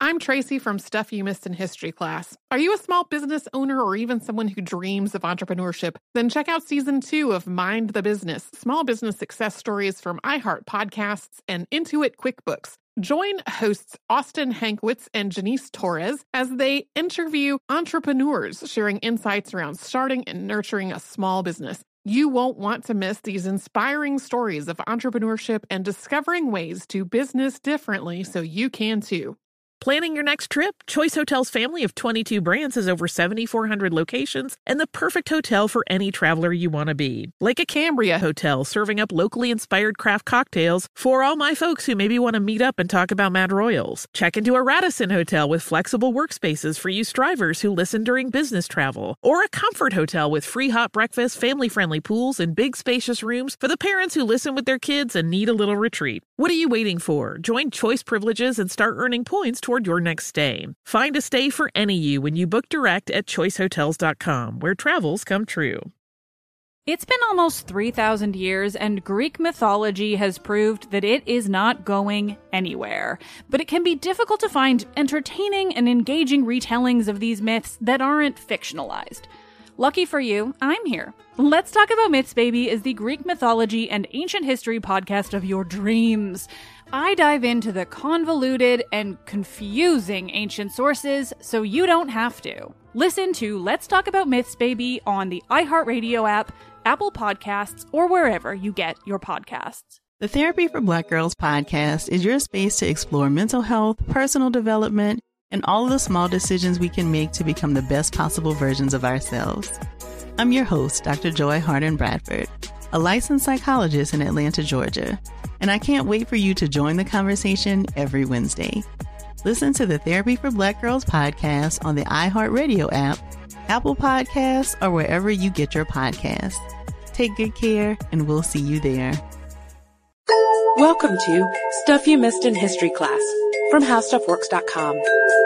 I'm Tracy from Stuff You Missed in History class. Are you a small business owner or even someone who dreams of entrepreneurship? Then check out Season 2 of Mind the Business, small business success stories from iHeart Podcasts and Intuit QuickBooks. Join hosts Austin Hankwitz and Janice Torres as they interview entrepreneurs sharing insights around starting and nurturing a small business. You won't want to miss these inspiring stories of entrepreneurship and discovering ways to business differently so you can too. Planning your next trip? Choice Hotels' family of 22 brands has over 7,400 locations and the perfect hotel for any traveler you want to be. Like a Cambria Hotel, serving up locally inspired craft cocktails for all my folks who maybe want to meet up and talk about Mad Royals. Check into a Radisson Hotel with flexible workspaces for you strivers who listen during business travel. Or a Comfort Hotel with free hot breakfast, family-friendly pools, and big spacious rooms for the parents who listen with their kids and need a little retreat. What are you waiting for? Join Choice Privileges and start earning points toward your next stay. Find a stay for any you when you book direct at choicehotels.com, where travels come true. It's been almost 3,000 years, and Greek mythology has proved that it is not going anywhere. But it can be difficult to find entertaining and engaging retellings of these myths that aren't fictionalized. Lucky for you, I'm here. Let's Talk About Myths, Baby is the Greek mythology and ancient history podcast of your dreams. I dive into the convoluted and confusing ancient sources so you don't have to. Listen to Let's Talk About Myths, Baby on the iHeartRadio app, Apple Podcasts, or wherever you get your podcasts. The Therapy for Black Girls podcast is your space to explore mental health, personal development, and all of the small decisions we can make to become the best possible versions of ourselves. I'm your host, Dr. Joy Harden Bradford, a licensed psychologist in Atlanta, Georgia, and I can't wait for you to join the conversation every Wednesday. Listen to the Therapy for Black Girls podcast on the iHeartRadio app, Apple Podcasts, or wherever you get your podcasts. Take good care, and we'll see you there. Welcome to Stuff You Missed in History class from HowStuffWorks.com.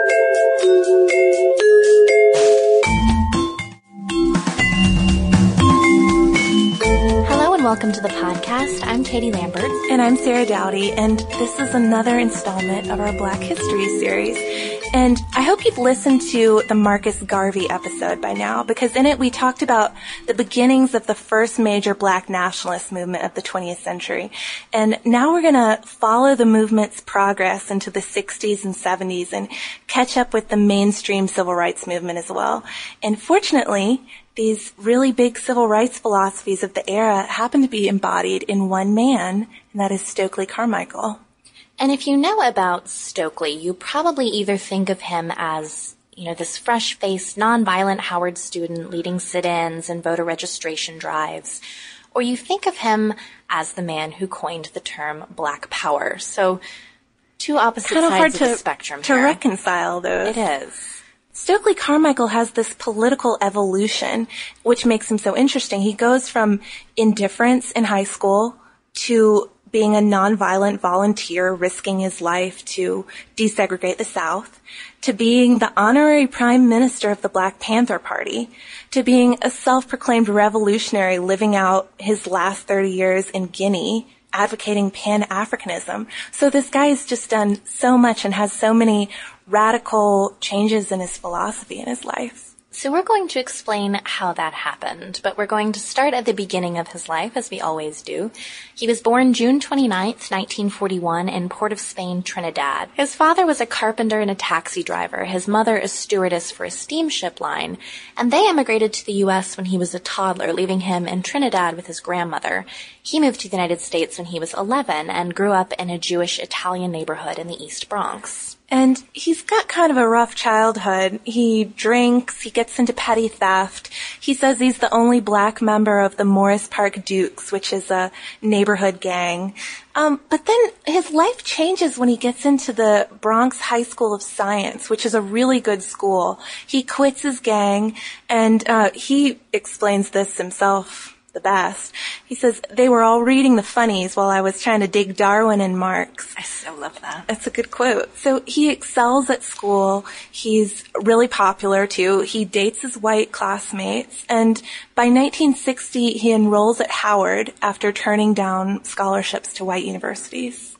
Hello and welcome to the podcast. I'm Katie Lambert. And I'm Sarah Dowdy, and this is another installment of our Black History series. And I hope you've listened to the Marcus Garvey episode by now, because in it we talked about the beginnings of the first major Black nationalist movement of the 20th century. And now we're going to follow the movement's progress into the 60s and 70s and catch up with the mainstream civil rights movement as well. And fortunately, these really big civil rights philosophies of the era happen to be embodied in one man, and that is Stokely Carmichael. And if you know about Stokely, you probably either think of him as, this fresh-faced, nonviolent Howard student leading sit-ins and voter registration drives, or you think of him as the man who coined the term Black Power. So, two opposite sides of the spectrum to here. reconcile those. It is. Stokely Carmichael has this political evolution, which makes him so interesting. He goes from indifference in high school to being a nonviolent volunteer risking his life to desegregate the South, to being the honorary prime minister of the Black Panther Party, to being a self-proclaimed revolutionary living out his last 30 years in Guinea, advocating Pan-Africanism. So this guy has just done so much and has so many radical changes in his philosophy in his life. So we're going to explain how that happened, but we're going to start at the beginning of his life, as we always do. He was born June 29th, 1941, in Port of Spain, Trinidad. His father was a carpenter and a taxi driver, his mother a stewardess for a steamship line, and they emigrated to the U.S. when he was a toddler, leaving him in Trinidad with his grandmother. He moved to the United States when he was 11 and grew up in a Jewish Italian neighborhood in the East Bronx. And he's got kind of a rough childhood. He drinks, he gets into petty theft. He says he's the only Black member of the Morris Park Dukes, which is a neighborhood gang. But then his life changes when he gets into the Bronx High School of Science, which is a really good school. He quits his gang, and he explains this himself the best. He says, they were all reading the funnies while I was trying to dig Darwin and Marx. I so love that. That's a good quote. So he excels at school. He's really popular, too. He dates his white classmates. And by 1960, he enrolls at Howard after turning down scholarships to white universities.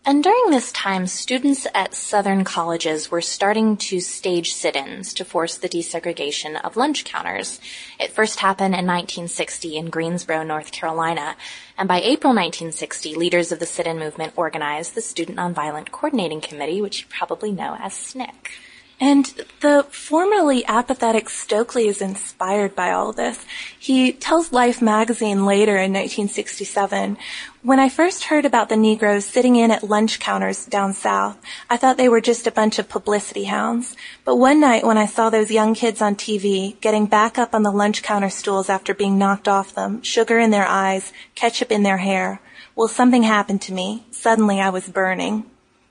And during this time, students at Southern colleges were starting to stage sit-ins to force the desegregation of lunch counters. It first happened in 1960 in Greensboro, North Carolina, and by April 1960, leaders of the sit-in movement organized the Student Nonviolent Coordinating Committee, which you probably know as SNCC. And the formerly apathetic Stokely is inspired by all this. He tells Life magazine later in 1967, "When I first heard about the Negroes sitting in at lunch counters down south, I thought they were just a bunch of publicity hounds. But one night when I saw those young kids on TV getting back up on the lunch counter stools after being knocked off them, sugar in their eyes, ketchup in their hair, well, something happened to me. Suddenly I was burning."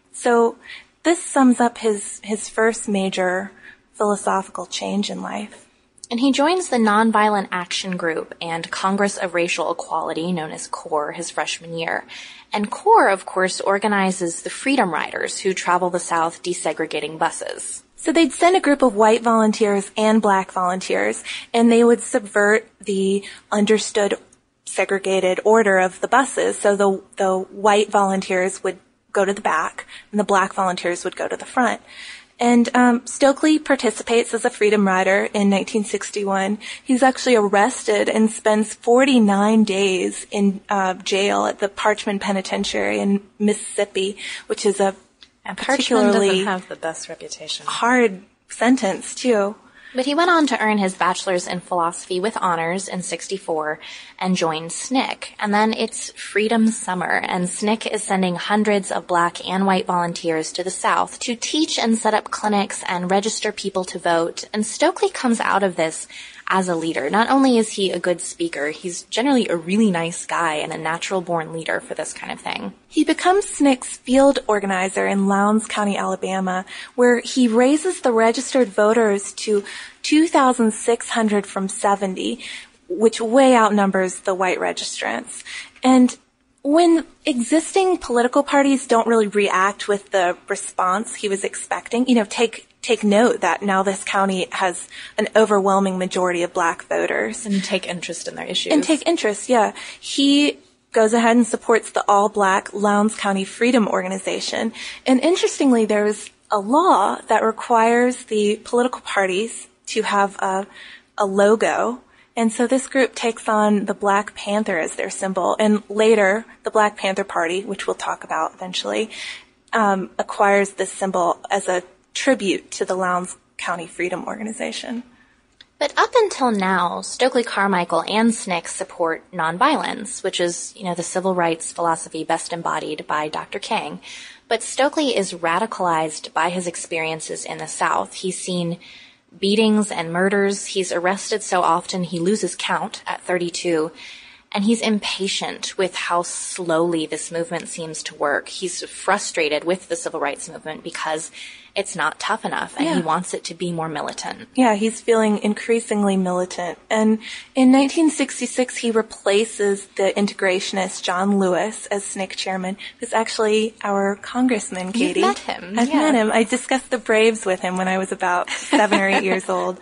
So this sums up his first major philosophical change in life. And he joins the Nonviolent Action Group and Congress of Racial Equality, known as CORE, his freshman year. And CORE, of course, organizes the Freedom Riders who travel the South desegregating buses. So they'd send a group of white volunteers and black volunteers, and they would subvert the understood segregated order of the buses. So the white volunteers would go to the back, and the black volunteers would go to the front. And Stokely participates as a Freedom Rider in 1961. He's actually arrested and spends 49 days in jail at the Parchman Penitentiary in Mississippi, which is a particularly doesn't have the best reputation. Hard sentence, too. But he went on to earn his bachelor's in philosophy with honors in 1964 and joined SNCC. And then it's Freedom Summer, and SNCC is sending hundreds of black and white volunteers to the South to teach and set up clinics and register people to vote. And Stokely comes out of this as a leader. Not only is he a good speaker, he's generally a really nice guy and a natural-born leader for this kind of thing. He becomes SNCC's field organizer in Lowndes County, Alabama, where he raises the registered voters to 2,600 from 70, which way outnumbers the white registrants. And when existing political parties don't really react with the response he was expecting, take note that now this county has an overwhelming majority of black voters. And take interest in their issues. And take interest, yeah. He goes ahead and supports the all-black Lowndes County Freedom Organization. And interestingly, there's a law that requires the political parties to have a logo. And so this group takes on the Black Panther as their symbol. And later, the Black Panther Party, which we'll talk about eventually, acquires this symbol as a tribute to the Lowndes County Freedom Organization. But up until now, Stokely Carmichael and SNCC support nonviolence, which is, the civil rights philosophy best embodied by Dr. King. But Stokely is radicalized by his experiences in the South. He's seen beatings and murders. He's arrested so often he loses count at 32. And he's impatient with how slowly this movement seems to work. He's frustrated with the civil rights movement because it's not tough enough, and he wants it to be more militant. Yeah, he's feeling increasingly militant. And in 1966, he replaces the integrationist John Lewis as SNCC chairman, who's actually our congressman, Katie. You've met him. I've met him. I discussed the Braves with him when I was about 7 or 8 years old.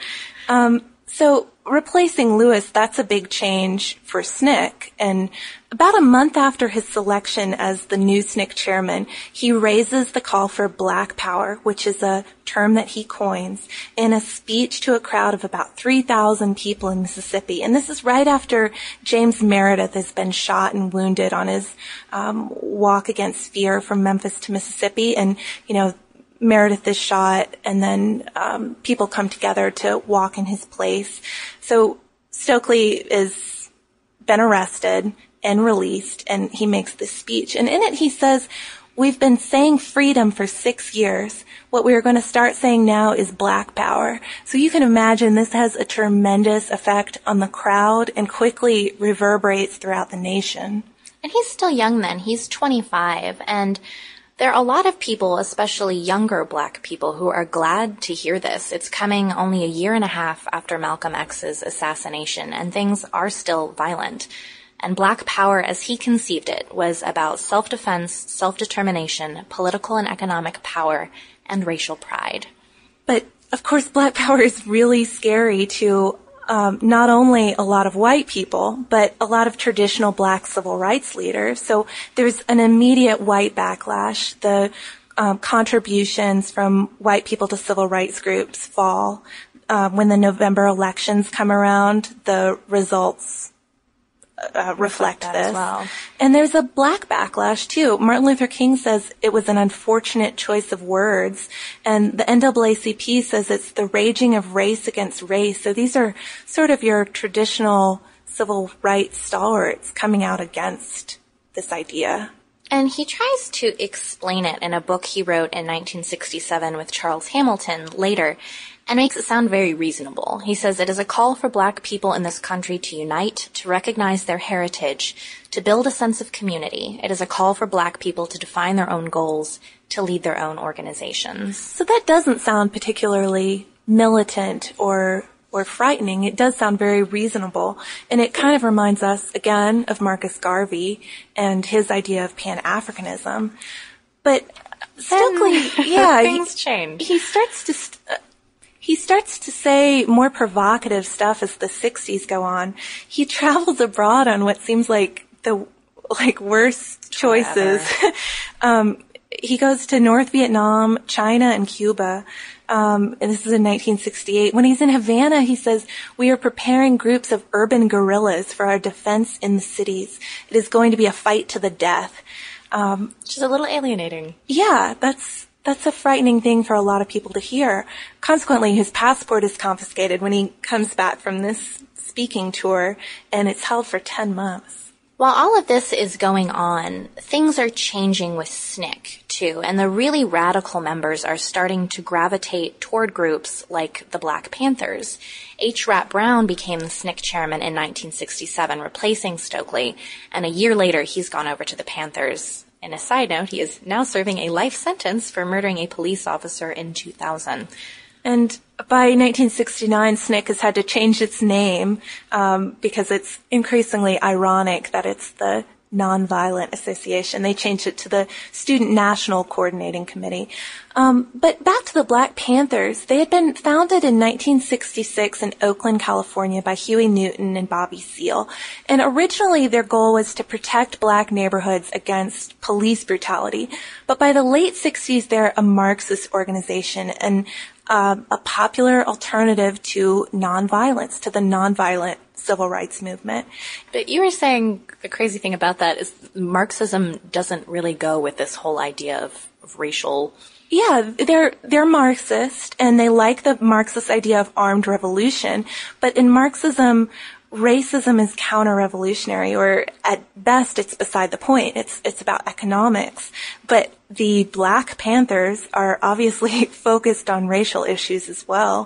So replacing Lewis, that's a big change for SNCC. And about a month after his selection as the new SNCC chairman, he raises the call for Black Power, which is a term that he coins, in a speech to a crowd of about 3,000 people in Mississippi. And this is right after James Meredith has been shot and wounded on his walk against fear from Memphis to Mississippi. And, Meredith is shot, and then people come together to walk in his place. So Stokely has been arrested and released, and he makes this speech. And in it he says, "We've been saying freedom for 6 years. What we are going to start saying now is Black Power." So you can imagine this has a tremendous effect on the crowd and quickly reverberates throughout the nation. And he's still young then. He's 25, and there are a lot of people, especially younger black people, who are glad to hear this. It's coming only a year and a half after Malcolm X's assassination, and things are still violent. And Black Power, as he conceived it, was about self-defense, self-determination, political and economic power, and racial pride. But, of course, Black Power is really scary to not only a lot of white people, but a lot of traditional black civil rights leaders. So there's an immediate white backlash. The contributions from white people to civil rights groups fall. When the November elections come around, the results reflect this. As well. And there's a black backlash too. Martin Luther King says it was an unfortunate choice of words, and the NAACP says it's the raging of race against race. So these are sort of your traditional civil rights stalwarts coming out against this idea. And he tries to explain it in a book he wrote in 1967 with Charles Hamilton later, and makes it sound very reasonable. He says it is a call for black people in this country to unite, to recognize their heritage, to build a sense of community. It is a call for black people to define their own goals, to lead their own organizations. So that doesn't sound particularly militant or frightening. It does sound very reasonable. And it kind of reminds us, again, of Marcus Garvey and his idea of Pan-Africanism. But Stokely, things change. He starts to say more provocative stuff as the 60s go on. He travels abroad on what seems like the worst choices. He goes to North Vietnam, China, and Cuba. And this is in 1968. When he's in Havana, he says, "We are preparing groups of urban guerrillas for our defense in the cities. It is going to be a fight to the death." Which is a little alienating. Yeah, that's a frightening thing for a lot of people to hear. Consequently, his passport is confiscated when he comes back from this speaking tour, and it's held for 10 months. While all of this is going on, things are changing with SNCC, too, and the really radical members are starting to gravitate toward groups like the Black Panthers. H. Rat Brown became the SNCC chairman in 1967, replacing Stokely, and a year later he's gone over to the Panthers. And a side note, he is now serving a life sentence for murdering a police officer in 2000. And by 1969, SNCC has had to change its name because it's increasingly ironic that it's the Nonviolent Association. They changed it to the Student National Coordinating Committee. But back to the Black Panthers, they had been founded in 1966 in Oakland, California by Huey Newton and Bobby Seale. And originally their goal was to protect black neighborhoods against police brutality. But by the late 60s, they're a Marxist organization and a popular alternative to nonviolence, to the nonviolent civil rights movement. But you were saying the crazy thing about that is Marxism doesn't really go with this whole idea of racial. Yeah, they're Marxist and they like the Marxist idea of armed revolution. But in Marxism, racism is counter-revolutionary, or at best it's beside the point. It's about economics. But the Black Panthers are obviously focused on racial issues as well.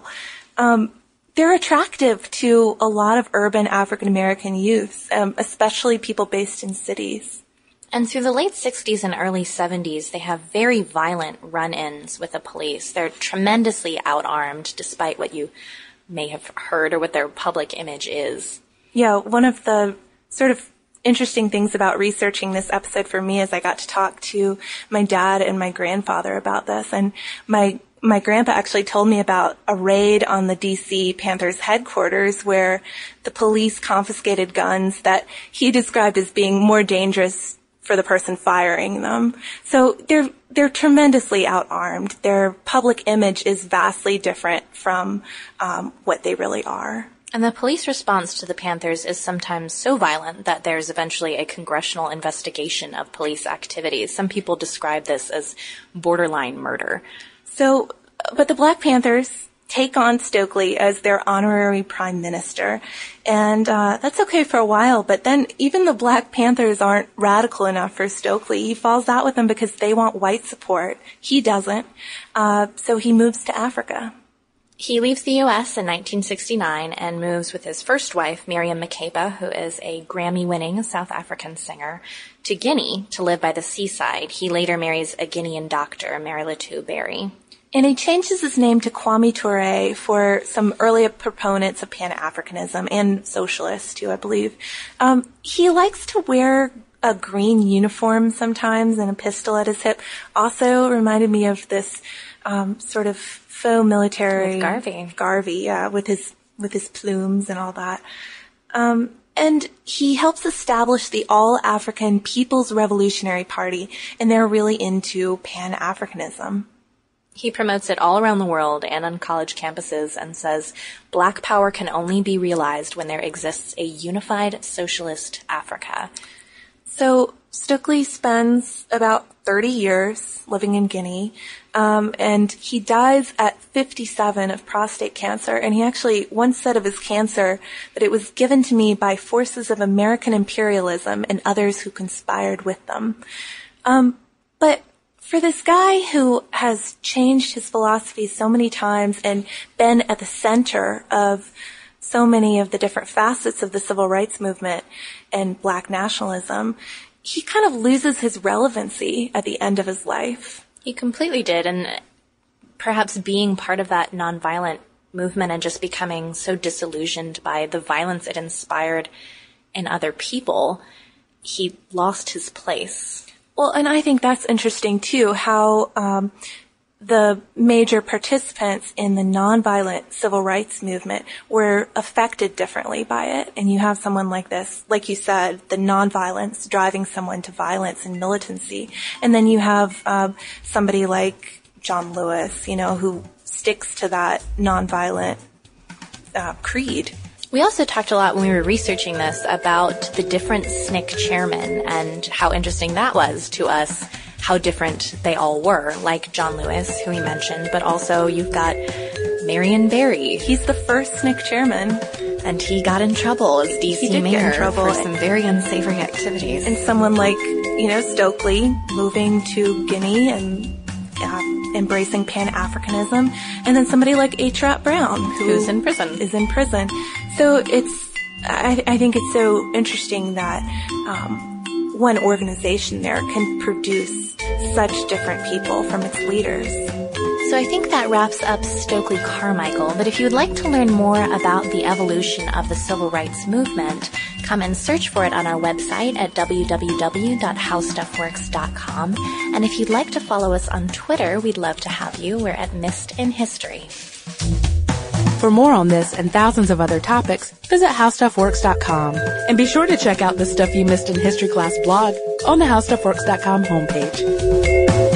They're attractive to a lot of urban African-American youth, especially people based in cities. And through the late 60s and early 70s, they have very violent run-ins with the police. They're tremendously out-armed, despite what you may have heard or what their public image is. Yeah, one of the sort of interesting things about researching this episode for me is I got to talk to my dad and my grandfather about this, and my grandpa actually told me about a raid on the DC Panthers headquarters where the police confiscated guns that he described as being more dangerous for the person firing them. So they're tremendously out-armed. Their public image is vastly different from what they really are. And the police response to the Panthers is sometimes so violent that there's eventually a congressional investigation of police activities. Some people describe this as borderline murder. So, but the Black Panthers take on Stokely as their honorary prime minister. And that's okay for a while, but then even the Black Panthers aren't radical enough for Stokely. He falls out with them because they want white support. He doesn't. So he moves to Africa. He leaves the U.S. in 1969 and moves with his first wife, Miriam Makeba, who is a Grammy-winning South African singer, to Guinea to live by the seaside. He later marries a Guinean doctor, Mary Latou Berry. And he changes his name to Kwame Ture for some early proponents of Pan-Africanism and socialists, too, I believe. He likes to wear a green uniform sometimes and a pistol at his hip. Also reminded me of this sort of faux military With Garvey. Garvey, yeah, with his with his plumes and all that. And he helps establish the All-African People's Revolutionary Party, and they're really into Pan-Africanism. He promotes it all around the world and on college campuses and says Black power can only be realized when there exists a unified socialist Africa. So Stokely spends about 30 years living in Guinea, and he dies at 57 of prostate cancer. And he actually once said of his cancer that it was given to me by forces of American imperialism and others who conspired with them. But for this guy who has changed his philosophy so many times and been at the center of so many of the different facets of the civil rights movement and Black nationalism, he kind of loses his relevancy at the end of his life. He completely did, and perhaps being part of that nonviolent movement and just becoming so disillusioned by the violence it inspired in other people, he lost his place. Well, and I think that's interesting too, how the major participants in the nonviolent civil rights movement were affected differently by it. And you have someone like this, like you said, the nonviolence driving someone to violence and militancy. And then you have somebody like John Lewis, who sticks to that nonviolent creed. We also talked a lot when we were researching this about the different SNCC chairmen and how interesting that was to us, how different they all were, like John Lewis, who we mentioned, but also you've got Marion Barry. He's the first SNCC chairman. And he got in trouble as DC mayor for some very unsavory activities. And someone like, Stokely moving to Guinea and embracing Pan-Africanism, and then somebody like H. Rap Brown, who's in prison. Is in prison. So I think it's so interesting that one organization there can produce such different people from its leaders. So I think that wraps up Stokely Carmichael, but if you would like to learn more about the evolution of the civil rights movement, come and search for it on our website at www.howstuffworks.com. And if you'd like to follow us on Twitter, we'd love to have you. We're at Missed in History. For more on this and thousands of other topics, visit howstuffworks.com. And be sure to check out the Stuff You Missed in History Class blog on the howstuffworks.com homepage.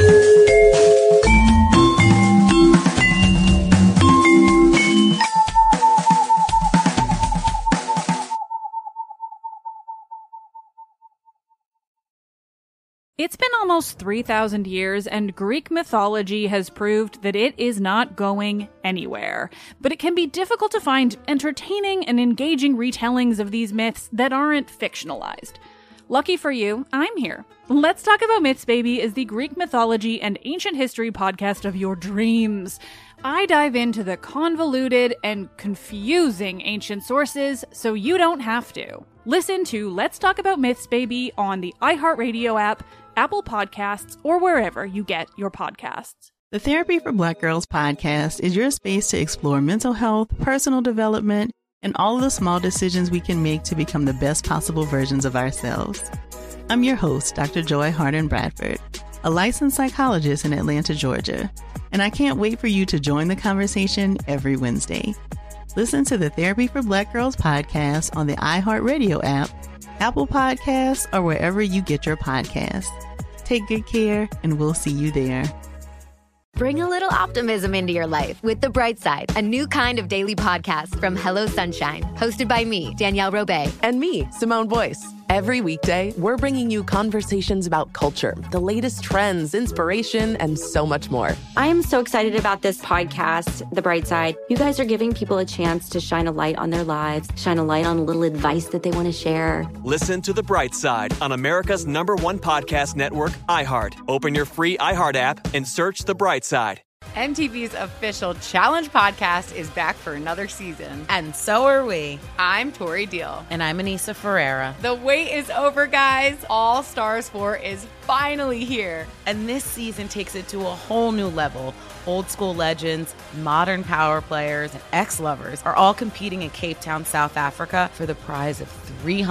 It's been almost 3,000 years, and Greek mythology has proved that it is not going anywhere. But it can be difficult to find entertaining and engaging retellings of these myths that aren't fictionalized. Lucky for you, I'm here. Let's Talk About Myths, Baby is the Greek mythology and ancient history podcast of your dreams. I dive into the convoluted and confusing ancient sources so you don't have to. Listen to Let's Talk About Myths, Baby on the iHeartRadio app, Apple Podcasts, or wherever you get your podcasts. The Therapy for Black Girls podcast is your space to explore mental health, personal development, and all of the small decisions we can make to become the best possible versions of ourselves. I'm your host, Dr. Joy Harden Bradford, a licensed psychologist in Atlanta, Georgia, and I can't wait for you to join the conversation every Wednesday. Listen to the Therapy for Black Girls podcast on the iHeartRadio app, Apple Podcasts, or wherever you get your podcasts. Take good care, and we'll see you there. Bring a little optimism into your life with The Bright Side, a new kind of daily podcast from Hello Sunshine, hosted by me, Danielle Robay. And me, Simone Boyce. Every weekday, we're bringing you conversations about culture, the latest trends, inspiration, and so much more. I am so excited about this podcast, The Bright Side. You guys are giving people a chance to shine a light on their lives, shine a light on a little advice that they want to share. Listen to The Bright Side on America's #1 podcast network, iHeart. Open your free iHeart app and search The Bright Side. MTV's official Challenge podcast is back for another season. And so are we. I'm Tori Deal. And I'm Anissa Ferreira. The wait is over, guys. All Stars 4 is finally here. And this season takes it to a whole new level. Old school legends, modern power players, and ex-lovers are all competing in Cape Town, South Africa for the prize of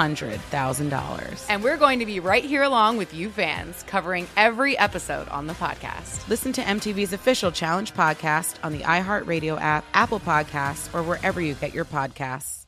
$300,000. And we're going to be right here along with you fans, covering every episode on the podcast. Listen to MTV's official Challenge Challenge Podcast on the iHeartRadio app, Apple Podcasts, or wherever you get your podcasts.